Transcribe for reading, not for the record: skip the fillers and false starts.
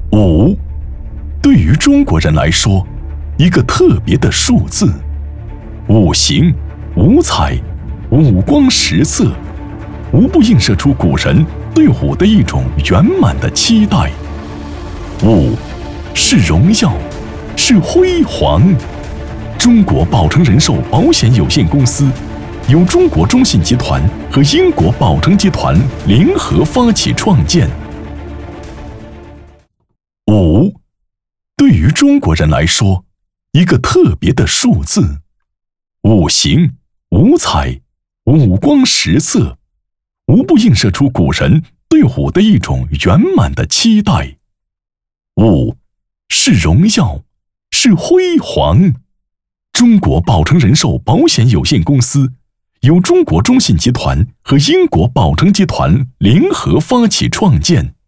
5对于中国人来说，一个特别的数字，五行、五彩、五光十色，无不映射出古人对5的一种圆满的期待。5是荣耀，是辉煌。中国宝诚人寿保险有限公司由中国中信集团和英国宝诚集团联合发起创建。5对于中国人来说，一个特别的数字，五行、五彩、五光十色，无不映射出古人对5的一种圆满的期待。5是荣耀，是辉煌。中国宝诚人寿保险有限公司由中国中信集团和英国宝诚集团联合发起创建。